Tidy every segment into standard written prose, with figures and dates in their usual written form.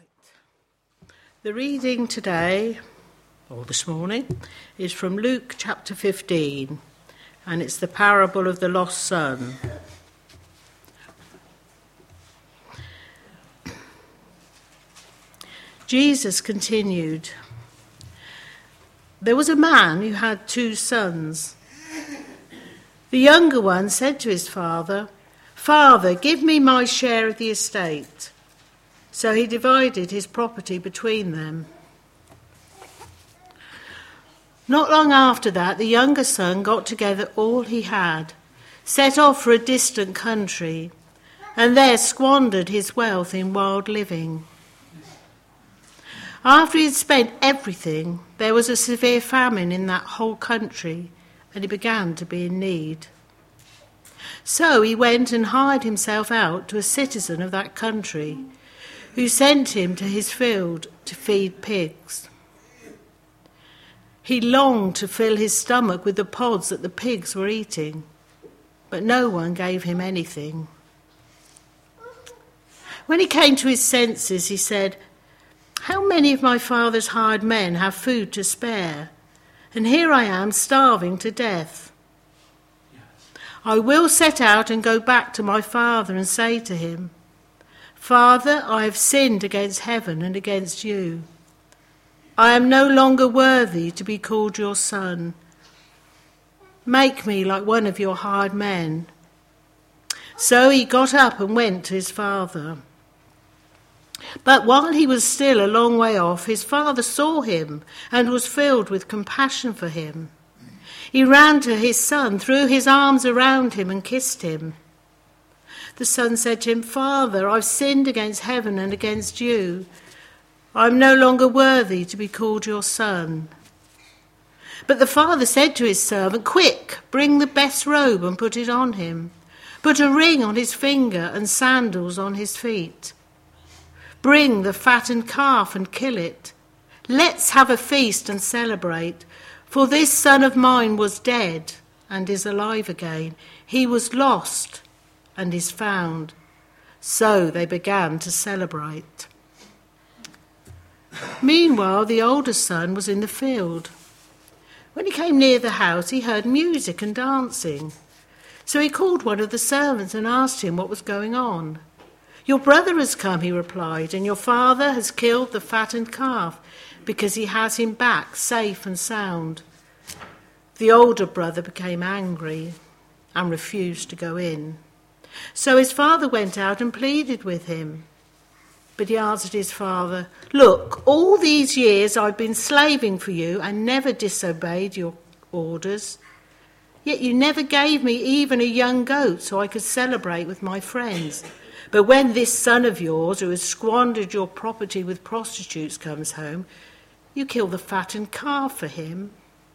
The reading today, or this morning, is from Luke chapter 15, and it's the parable of the lost son. Jesus continued, "There was a man who had 2 sons. The younger one said to his father, 'Father, give me my share of the estate.' So he divided his property between them. Not long after that, the younger son got together all he had, set off for a distant country, and there squandered his wealth in wild living. After he had spent everything, there was a severe famine in that whole country, and he began to be in need. So he went and hired himself out to a citizen of that country, who sent him to his field to feed pigs. He longed to fill his stomach with the pods that the pigs were eating, but no one gave him anything. When he came to his senses, he said, 'How many of my father's hired men have food to spare? And here I am starving to death. I will set out and go back to my father and say to him, Father, I have sinned against heaven and against you. I am no longer worthy to be called your son. Make me like one of your hired men.' So he got up and went to his father. But while he was still a long way off, his father saw him and was filled with compassion for him. He ran to his son, threw his arms around him and kissed him. The son said to him, 'Father, I've sinned against heaven and against you. I'm no longer worthy to be called your son.' But the father said to his servant, 'Quick, bring the best robe and put it on him. Put a ring on his finger and sandals on his feet. Bring the fattened calf and kill it. Let's have a feast and celebrate. For this son of mine was dead and is alive again. He was lost and is found.' So they began to celebrate. Meanwhile, the older son was in the field. When he came near the house, he heard music and dancing. So he called one of the servants and asked him what was going on. 'Your brother has come,' he replied, 'and your father has killed the fattened calf because he has him back safe and sound.' The older brother became angry and refused to go in. So his father went out and pleaded with him. But he answered his father, 'Look, all these years I've been slaving for you and never disobeyed your orders. Yet you never gave me even a young goat so I could celebrate with my friends. But when this son of yours, who has squandered your property with prostitutes, comes home, you kill the fattened calf for him.'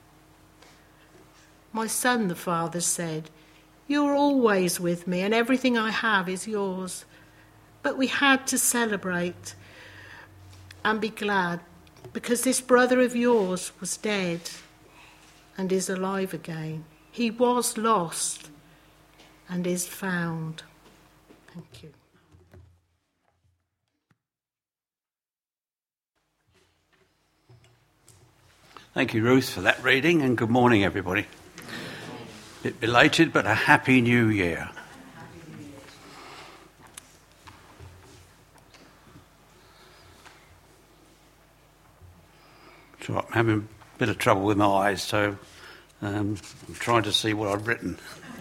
'My son,' the father said, 'you're always with me and everything I have is yours. But we had to celebrate and be glad because this brother of yours was dead and is alive again. He was lost and is found.'" Thank you. Thank you, Ruth, for that reading, and good morning, everybody. A bit belated, but a happy new year. So I'm having a bit of trouble with my eyes, so I'm trying to see what I've written.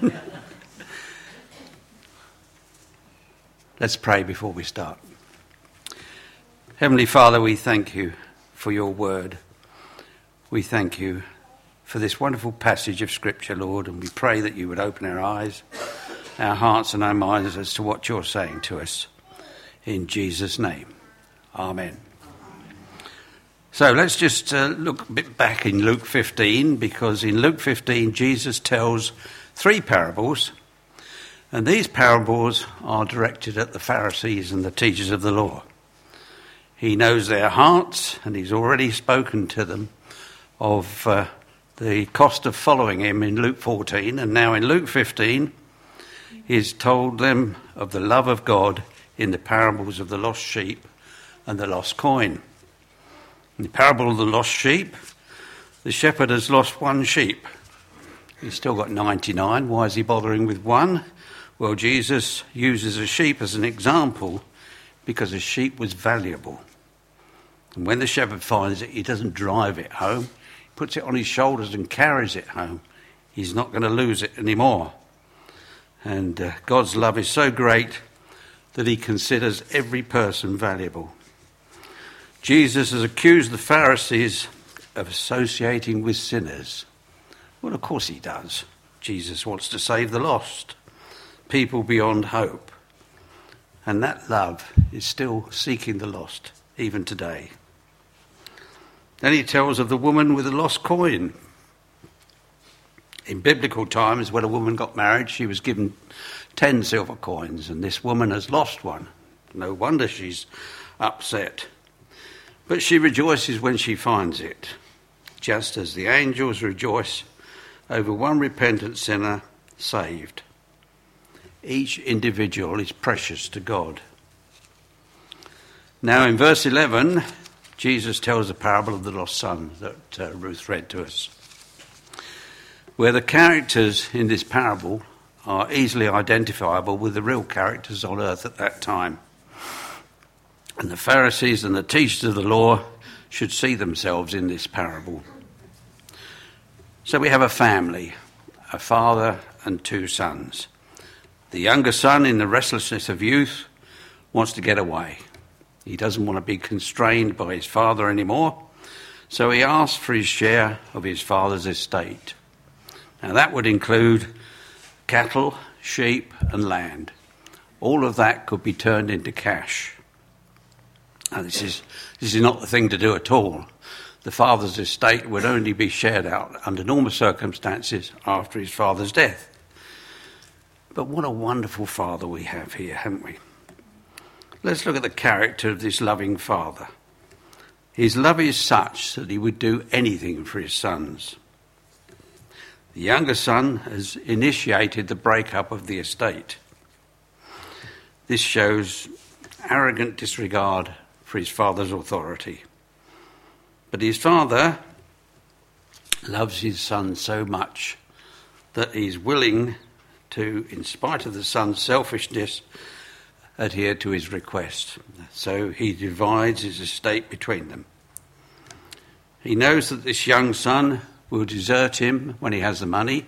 Let's pray before we start. Heavenly Father, we thank you for your word. We thank you for this wonderful passage of Scripture, Lord, and we pray that you would open our eyes, our hearts and our minds as to what you're saying to us. In Jesus' name, amen. So let's just look a bit back in Luke 15, because in Luke 15 Jesus tells 3 parables, and these parables are directed at the Pharisees and the teachers of the law. He knows their hearts, and he's already spoken to them of the cost of following him in Luke 14, and now in Luke 15 he's told them of the love of God in the parables of the lost sheep, and the lost coin. In the parable of the lost sheep, the shepherd has lost one sheep. He's still got 99. Why is he bothering with one? Well, Jesus uses a sheep as an example because a sheep was valuable. And when the shepherd finds it, he doesn't drive it home. He puts it on his shoulders and carries it home. He's not going to lose it anymore. And God's love is so great that he considers every person valuable. Jesus has accused the Pharisees of associating with sinners. Well, of course he does. Jesus wants to save the lost, people beyond hope. And that love is still seeking the lost, even today. Then he tells of the woman with the lost coin. In biblical times, when a woman got married, she was given 10 silver coins, and this woman has lost one. No wonder she's upset. But she rejoices when she finds it, just as the angels rejoice over one repentant sinner saved. Each individual is precious to God. Now in verse 11, Jesus tells the parable of the lost son that Ruth read to us, where the characters in this parable are easily identifiable with the real characters on earth at that time. And the Pharisees and the teachers of the law should see themselves in this parable. So we have a family, a father and 2 sons. The younger son, in the restlessness of youth, wants to get away. He doesn't want to be constrained by his father anymore, so he asks for his share of his father's estate. Now that would include cattle, sheep and land. All of that could be turned into cash. Now this is not the thing to do at all. The father's estate would only be shared out under normal circumstances after his father's death. But what a wonderful father we have here, haven't we? Let's look at the character of this loving father. His love is such that he would do anything for his sons. The younger son has initiated the breakup of the estate. This shows arrogant disregard for his father's authority. But his father loves his son so much that he's willing to, in spite of the son's selfishness, adhere to his request. So he divides his estate between them. He knows that this young son will desert him when he has the money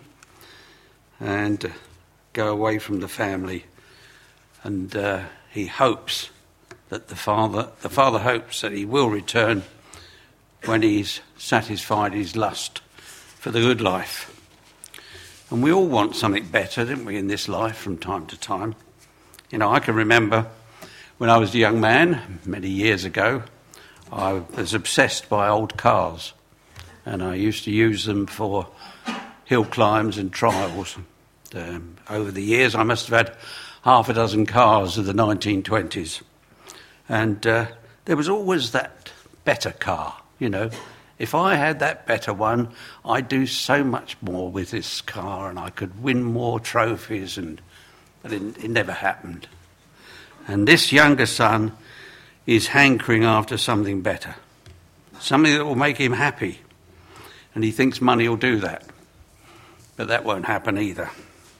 and go away from the family. And he hopes that the father hopes that he will return when he's satisfied his lust for the good life. And we all want something better, don't we, in this life from time to time. You know, I can remember when I was a young man, many years ago, I was obsessed by old cars. And I used to use them for hill climbs and trials. Over the years, I must have had half a dozen cars of the 1920s. And there was always that better car, you know. If I had that better one, I'd do so much more with this car and I could win more trophies, but it never happened. And this younger son is hankering after something better, something that will make him happy. And he thinks money will do that. But that won't happen either.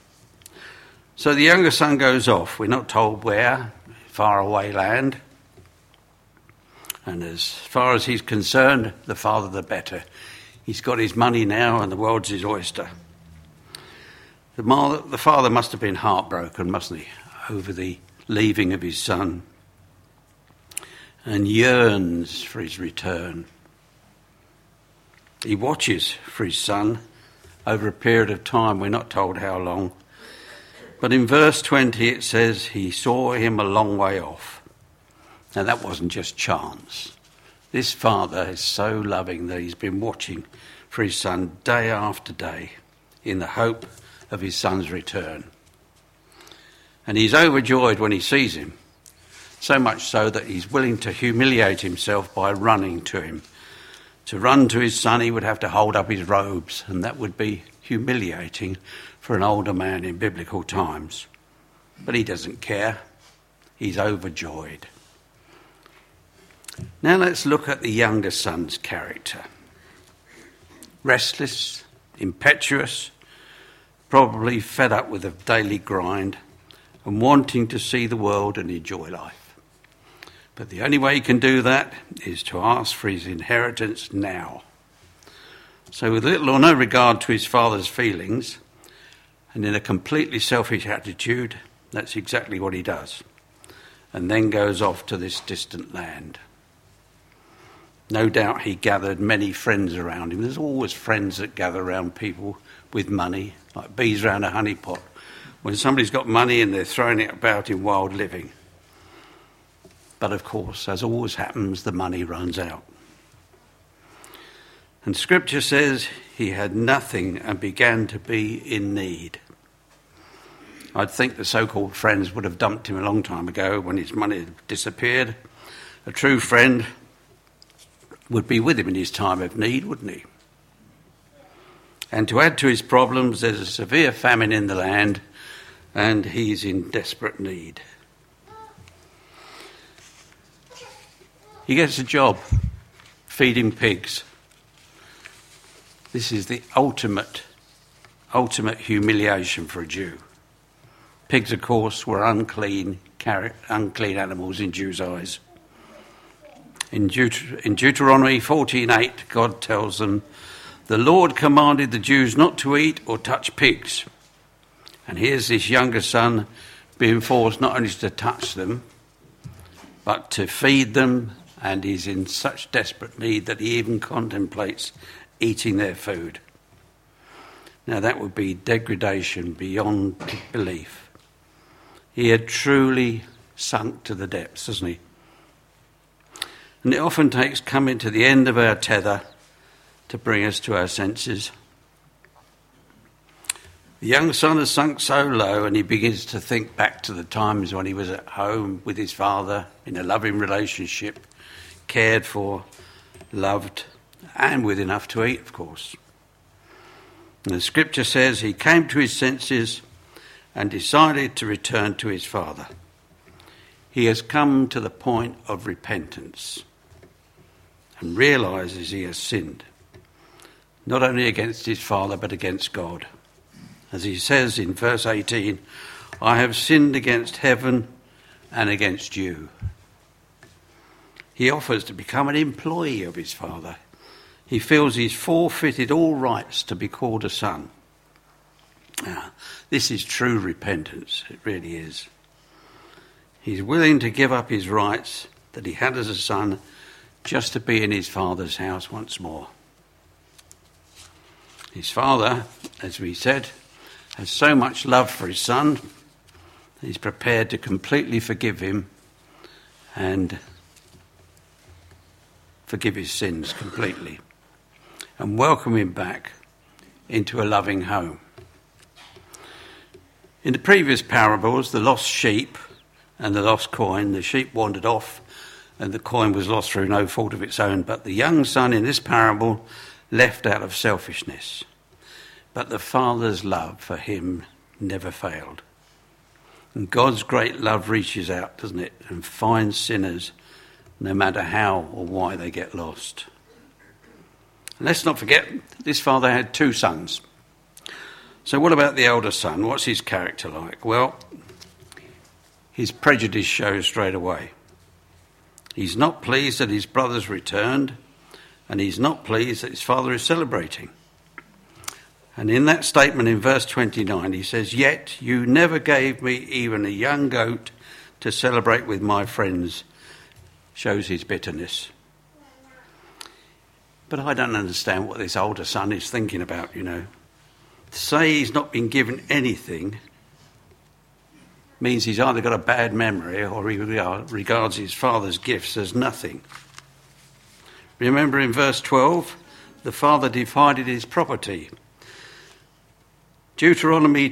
So the younger son goes off. We're not told where, far away land. And as far as he's concerned, the farther the better. He's got his money now and the world's his oyster. The father must have been heartbroken, mustn't he, over the leaving of his son, and yearns for his return. He watches for his son over a period of time. We're not told how long. But in verse 20 it says he saw him a long way off. Now that wasn't just chance. This father is so loving that he's been watching for his son day after day in the hope of his son's return. And he's overjoyed when he sees him, so much so that he's willing to humiliate himself by running to him. To run to his son, he would have to hold up his robes, and that would be humiliating for an older man in biblical times. But he doesn't care. He's overjoyed. Now let's look at the younger son's character. Restless, impetuous, probably fed up with a daily grind and wanting to see the world and enjoy life. But the only way he can do that is to ask for his inheritance now. So with little or no regard to his father's feelings, and in a completely selfish attitude, that's exactly what he does, and then goes off to this distant land. No doubt he gathered many friends around him. There's always friends that gather around people with money, like bees around a honey pot. When somebody's got money and they're throwing it about in wild living. But of course, as always happens, the money runs out. And Scripture says he had nothing and began to be in need. I'd think the so-called friends would have dumped him a long time ago when his money had disappeared. A true friend would be with him in his time of need, wouldn't he? And to add to his problems, there's a severe famine in the land and he's in desperate need. He gets a job feeding pigs. This is the ultimate humiliation for a Jew. Pigs, of course, were unclean animals in Jews' eyes. In Deuteronomy 14:8, God tells them, "The Lord commanded the Jews not to eat or touch pigs." And here's this younger son being forced not only to touch them, but to feed them, and he's in such desperate need that he even contemplates eating their food. Now that would be degradation beyond belief. He had truly sunk to the depths, hasn't he? And it often takes coming to the end of our tether to bring us to our senses. The young son has sunk so low and he begins to think back to the times when he was at home with his father in a loving relationship, cared for, loved, and with enough to eat, of course. And the Scripture says he came to his senses and decided to return to his father. He has come to the point of repentance and realises he has sinned, not only against his father but against God. As he says in verse 18, "I have sinned against heaven and against you." He offers to become an employee of his father. He feels he's forfeited all rights to be called a son. Now, this is true repentance, it really is. He's willing to give up his rights that he had as a son just to be in his father's house once more. His father, as we said, has so much love for his son that he's prepared to completely forgive him and forgive his sins completely and welcome him back into a loving home. In the previous parables, the lost sheep and the lost coin, the sheep wandered off and the coin was lost through no fault of its own, but the young son in this parable left out of selfishness. But the father's love for him never failed. And God's great love reaches out, doesn't it, and finds sinners no matter how or why they get lost. And let's not forget, this father had two sons. So what about the elder son? What's his character like? Well, his prejudice shows straight away. He's not pleased that his brother's returned, and he's not pleased that his father is celebrating. And in that statement in verse 29, he says, "Yet you never gave me even a young goat to celebrate with my friends," shows his bitterness. But I don't understand what this older son is thinking about, you know. To say he's not been given anything means he's either got a bad memory or he regards his father's gifts as nothing. Remember in verse 12, the father divided his property. Deuteronomy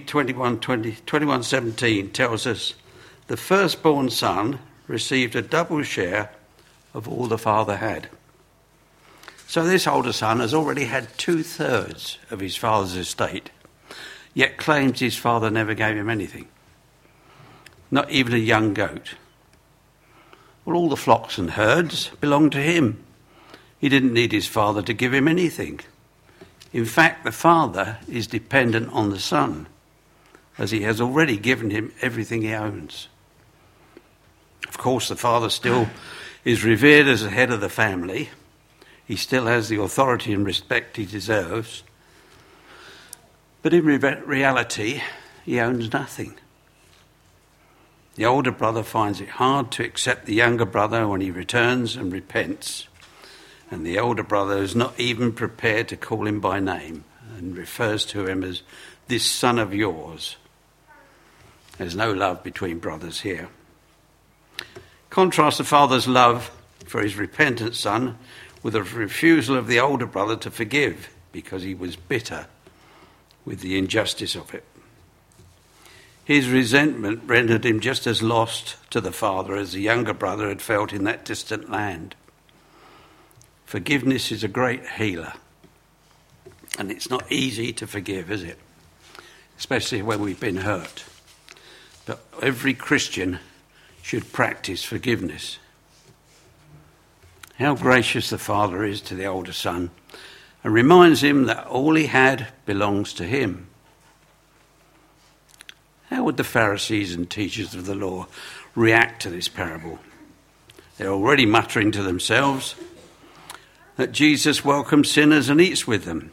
21:17 tells us, "The firstborn son received a double share of all the father had." So this older son has already had 2/3 of his father's estate, yet claims his father never gave him anything. Not even a young goat. Well, all the flocks and herds belonged to him. He didn't need his father to give him anything. In fact, the father is dependent on the son, as he has already given him everything he owns. Of course, the father still is revered as the head of the family. He still has the authority and respect he deserves. But in reality, he owns nothing. The older brother finds it hard to accept the younger brother when he returns and repents. And the older brother is not even prepared to call him by name and refers to him as this son of yours. There's no love between brothers here. Contrast the father's love for his repentant son with the refusal of the older brother to forgive because he was bitter with the injustice of it. His resentment rendered him just as lost to the father as the younger brother had felt in that distant land. Forgiveness is a great healer, and it's not easy to forgive, is it? Especially when we've been hurt. But every Christian should practice forgiveness. How gracious the father is to the older son, and reminds him that all he had belongs to him. How would the Pharisees and teachers of the law react to this parable? They're already muttering to themselves that Jesus welcomes sinners and eats with them.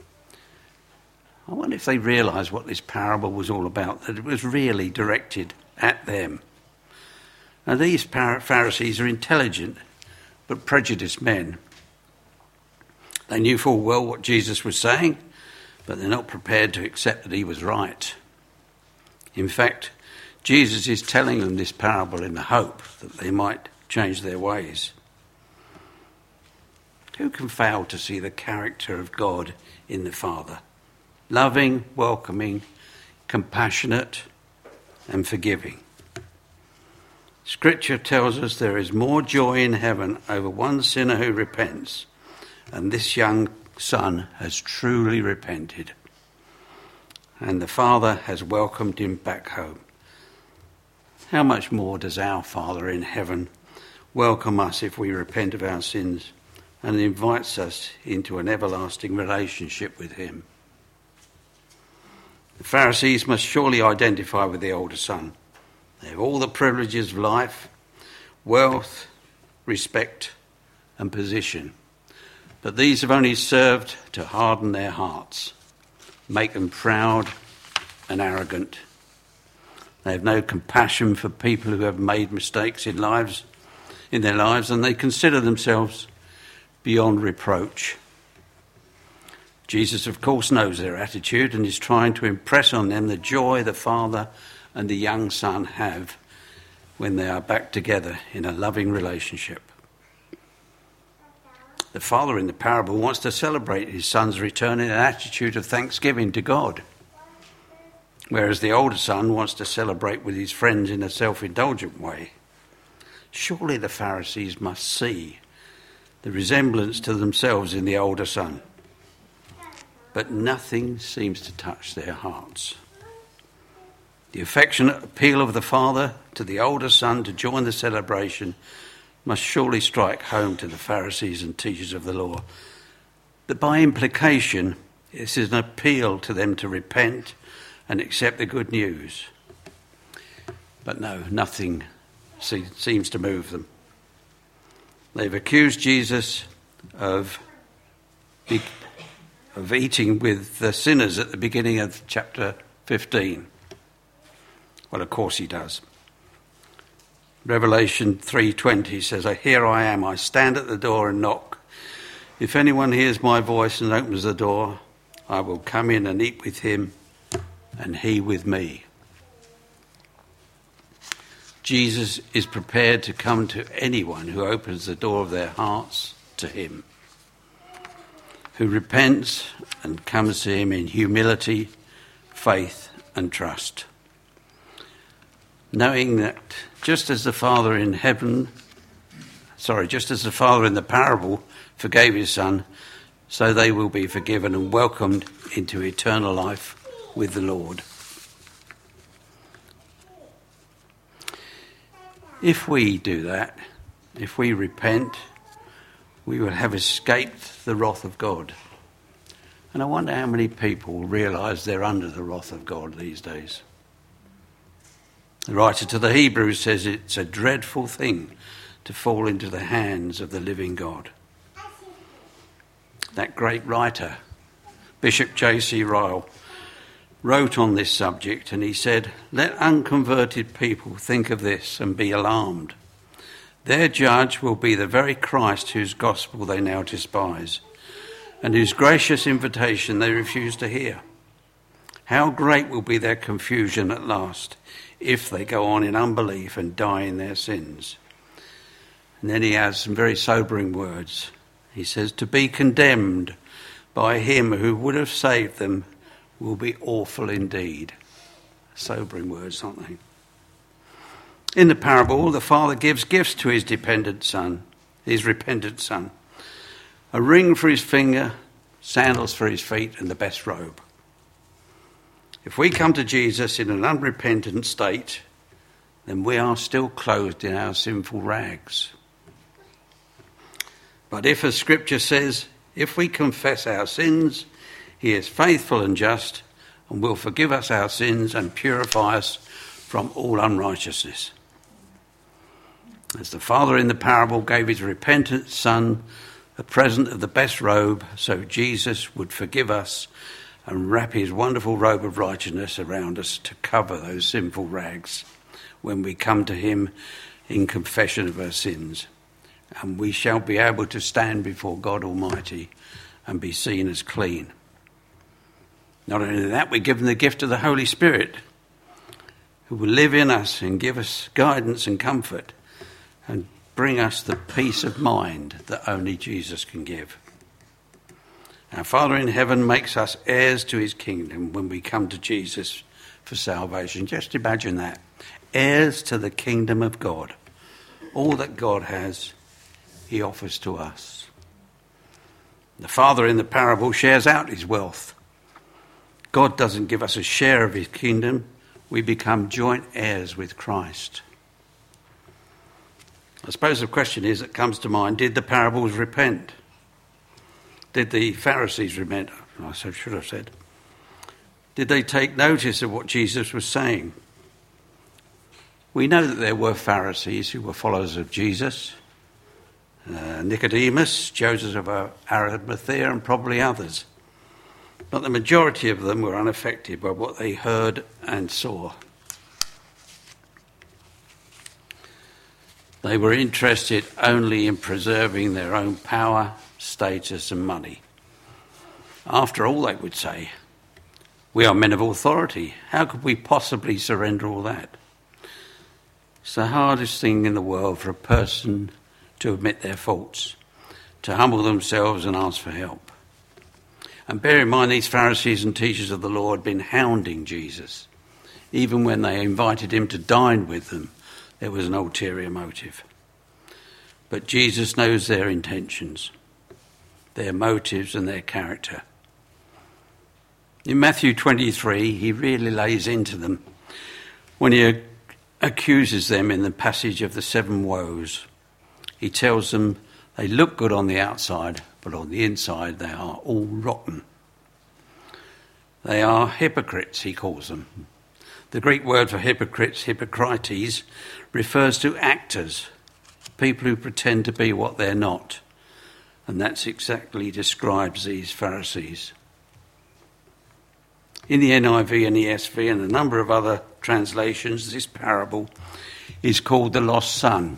I wonder if they realised what this parable was all about, that it was really directed at them. Now, these Pharisees are intelligent but prejudiced men. They knew full well what Jesus was saying, but they're not prepared to accept that he was right. In fact, Jesus is telling them this parable in the hope that they might change their ways. Who can fail to see the character of God in the Father? Loving, welcoming, compassionate, and forgiving. Scripture tells us there is more joy in heaven over one sinner who repents, and this young son has truly repented. And the Father has welcomed him back home. How much more does our Father in heaven welcome us if we repent of our sins and invites us into an everlasting relationship with him? The Pharisees must surely identify with the older son. They have all the privileges of life, wealth, respect, and position. But these have only served to harden their hearts, make them proud and arrogant. They have no compassion for people who have made mistakes in their lives, and they consider themselves beyond reproach. Jesus, of course, knows their attitude and is trying to impress on them the joy the father and the young son have when they are back together in a loving relationship. The father in the parable wants to celebrate his son's return in an attitude of thanksgiving to God, whereas the older son wants to celebrate with his friends in a self-indulgent way. Surely the Pharisees must see the resemblance to themselves in the older son, but nothing seems to touch their hearts. The affectionate appeal of the father to the older son to join the celebration must surely strike home to the Pharisees and teachers of the law, that by implication this is an appeal to them to repent and accept the good news. But no, nothing seems to move them. They've accused Jesus of eating with the sinners at the beginning of chapter 15. Well, of course he does. Revelation 3:20 says, "Here I am, I stand at the door and knock. If anyone hears my voice and opens the door, I will come in and eat with him and he with me." Jesus is prepared to come to anyone who opens the door of their hearts to him, who repents and comes to him in humility, faith and trust, knowing that just as the Father in the parable forgave his son, so they will be forgiven and welcomed into eternal life with the Lord. If we do that, if we repent, we will have escaped the wrath of God. And I wonder how many people realise they're under the wrath of God these days. The writer to the Hebrews says it's a dreadful thing to fall into the hands of the living God. That great writer, Bishop J.C. Ryle, wrote on this subject, and he said, "Let unconverted people think of this and be alarmed. Their judge will be the very Christ whose gospel they now despise, and whose gracious invitation they refuse to hear. How great will be their confusion at last if they go on in unbelief and die in their sins." And then he has some very sobering words. He says, "To be condemned by him who would have saved them will be awful indeed." Sobering words, aren't they? In the parable, the father gives gifts to his repentant son. A ring for his finger, sandals for his feet, and the best robe. If we come to Jesus in an unrepentant state, then we are still clothed in our sinful rags. But if, as Scripture says, if we confess our sins, he is faithful and just and will forgive us our sins and purify us from all unrighteousness. As the father in the parable gave his repentant son a present of the best robe, so Jesus would forgive us and wrap his wonderful robe of righteousness around us to cover those sinful rags when we come to him in confession of our sins. And we shall be able to stand before God Almighty and be seen as clean. Not only that, we're given the gift of the Holy Spirit, who will live in us and give us guidance and comfort and bring us the peace of mind that only Jesus can give. Our Father in heaven makes us heirs to his kingdom when we come to Jesus for salvation. Just imagine that. Heirs to the kingdom of God. All that God has, he offers to us. The father in the parable shares out his wealth. God doesn't give us a share of his kingdom. We become joint heirs with Christ. I suppose the question is that comes to mind, did the parables repent? Did the Pharisees repent? I should have said. Did they take notice of what Jesus was saying? We know that there were Pharisees who were followers of Jesus. Nicodemus, Joseph of Arimathea, and probably others. But the majority of them were unaffected by what they heard and saw. They were interested only in preserving their own power, status and money. After all, they would say, we are men of authority. How could we possibly surrender all that? It's the hardest thing in the world for a person to admit their faults, to humble themselves and ask for help. And bear in mind, these Pharisees and teachers of the law had been hounding Jesus. Even when they invited him to dine with them, there was an ulterior motive. But Jesus knows their intentions, their motives and their character. In Matthew 23, he really lays into them when he accuses them in the passage of the 7 woes. He tells them they look good on the outside, but on the inside they are all rotten. They are hypocrites, he calls them. The Greek word for hypocrites, hypocrites, refers to actors, people who pretend to be what they're not. And that's exactly describes these Pharisees. In the NIV and ESV and a number of other translations, this parable is called the lost son.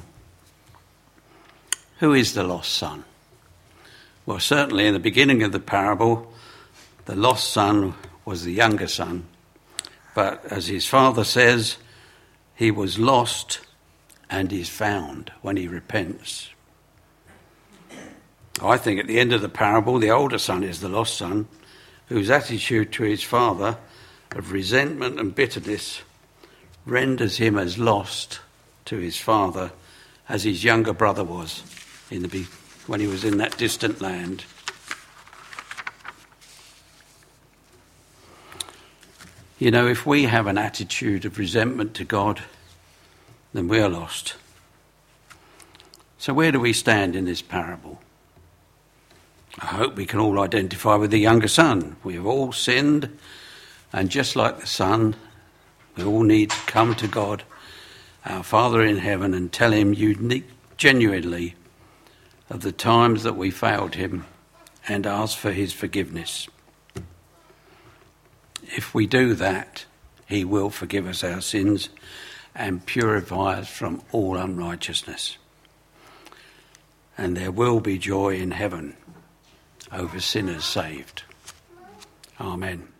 Who is the lost son? Well, certainly in the beginning of the parable, the lost son was the younger son. But as his father says, he was lost and is found when he repents. I think at the end of the parable, the older son is the lost son, whose attitude to his father of resentment and bitterness renders him as lost to his father as his younger brother was when he was in that distant land. You know, if we have an attitude of resentment to God, then we are lost. So where do we stand in this parable? I hope we can all identify with the younger son. We have all sinned, and just like the son, we all need to come to God, our Father in heaven, and tell him genuinely of the times that we failed him and ask for his forgiveness. If we do that, he will forgive us our sins and purify us from all unrighteousness. And there will be joy in heaven over sinners saved. Amen.